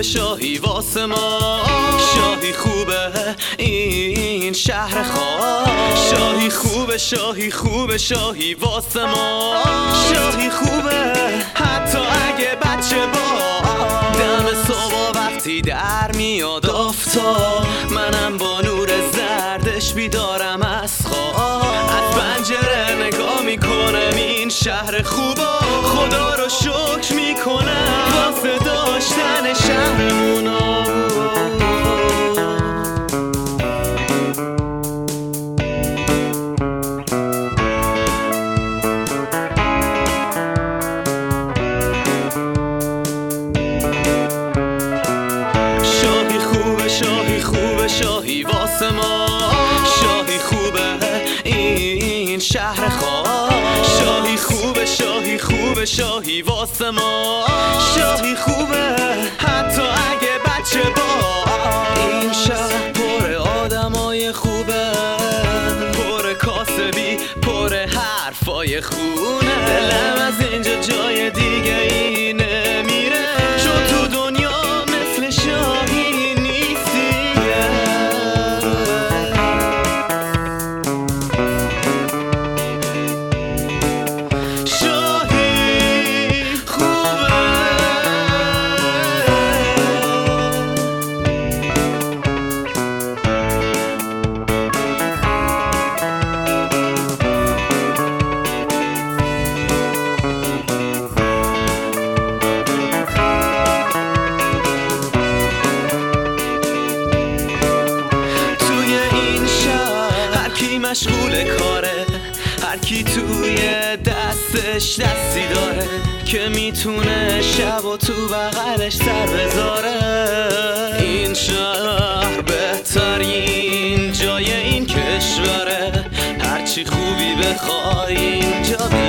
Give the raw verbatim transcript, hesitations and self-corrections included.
خوبه شاهی واسه ما، شاهی خوبه این شهر خاص. شاهی خوبه شاهی خوبه شاهی واسه ما، شاهی خوبه حتی اگه بچه با دم صبح وقتی در میاد آفتاب، منم با نور زردش بیدارم از خواب. از پنجره نگاه میکنم این شهر خوبا، خدا رو شکر میکنم واسه داشتن شهرمونو. شاهی خوبه شاهی خوبه شاهی واسه ما، شاهی خوبه این شهر خاص. شاهی خوبه شاهی خوبه شاهی واسه ما، شاهی خوبه حتی اگه بچه با این شهر پر آدمای خوبه، پر کاسبی پر حرفای خونه. دلم از اینجا جای دیگه ای نمیره، چون تو دنیا مثل شاهی نیستی. شاهی خوبه توی این شهر هر کی مشغول کاره، هر کی توی دستش دستی داره که میتونه شب و تو بغلش سر بذاره. این شهر بهترین جای این کشوره، هرچی خوبی بخوای اینجا